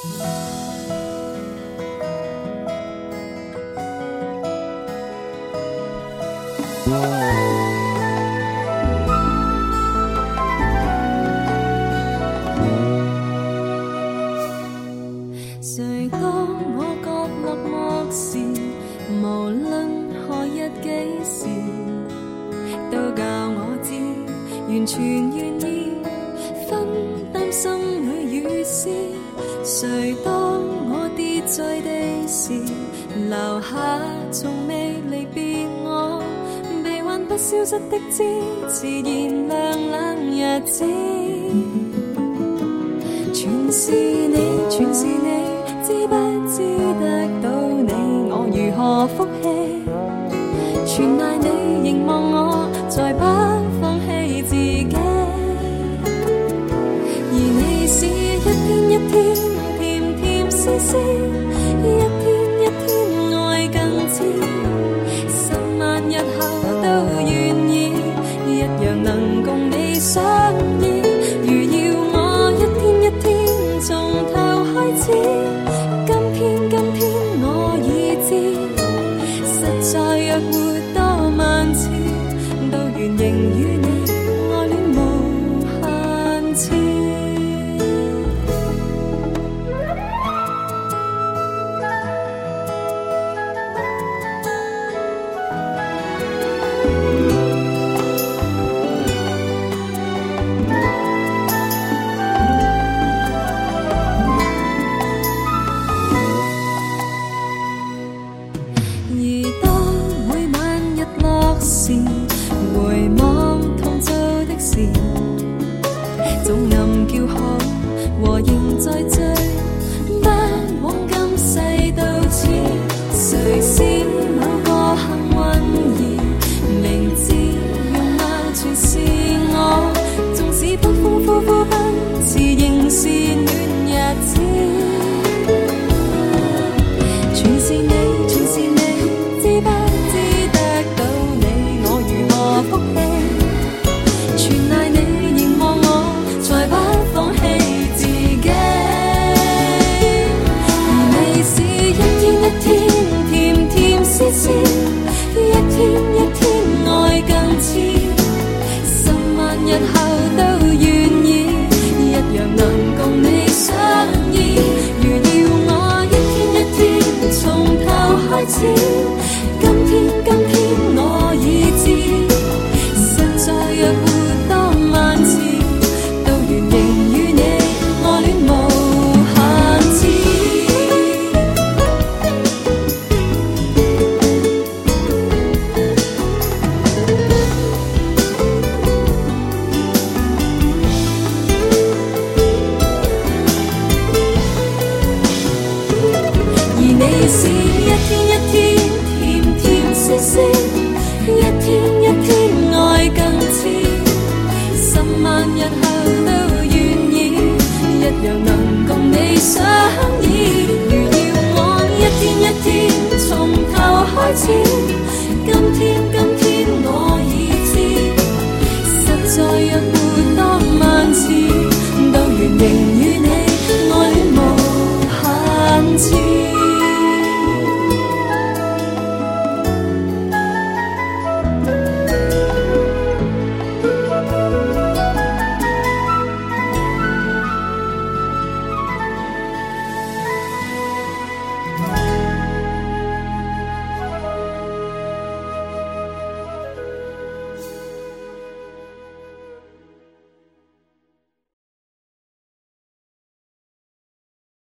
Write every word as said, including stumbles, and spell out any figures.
谁当我角落漠视，无论何日几时，都教我知，完全愿意分担心里雨丝。谁当我跌在地时，留下从未离别我，臂弯不消失的枝，自然凉冷日子。全是你，全是你，知不知得到你，我如何福气？全赖你凝望我，再不放弃自己。而你是一天一天甜甜丝丝，一天一天愛更知，十萬日後都願意，一樣能共你相依。如要我一天一天從頭開始，今天今天我已知，實在若活多萬次，都願仍與你愛戀無限次。回望同做的事，總暗叫好和仍在這